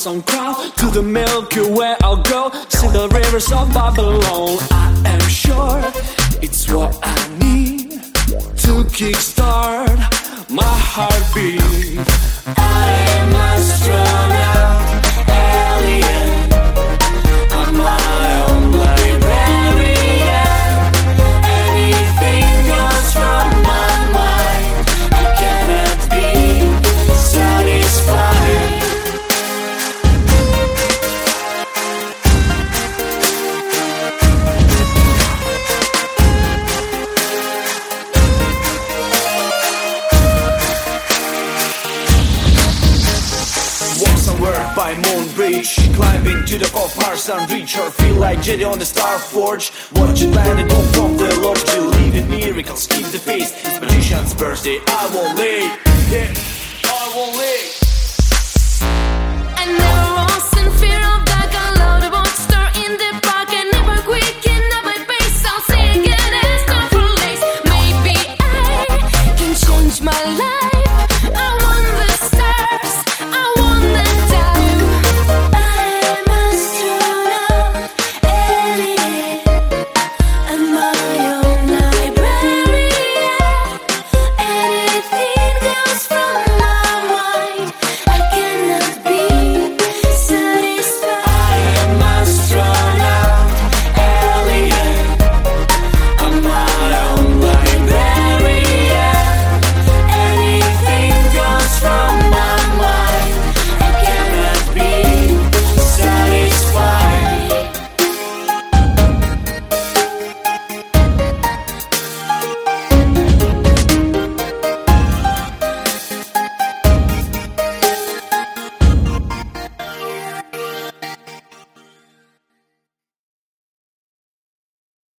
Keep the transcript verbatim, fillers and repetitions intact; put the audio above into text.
some crown. To the Milky Way I'll go, see the rivers of Babylon. I am sure it's what I need to kickstart my heartbeat. I am astronaut, alien, I'm my own librarian. Anything goes from my mind, I cannot be satisfied. By Moon Bridge, climbing to the top of Mars and reach or feel like Jedi on the Star Forge. Watch it land and go from the Lord to leave it miracles, keep the faith. It's magician's birthday, I won't leave. Yeah, I won't leave.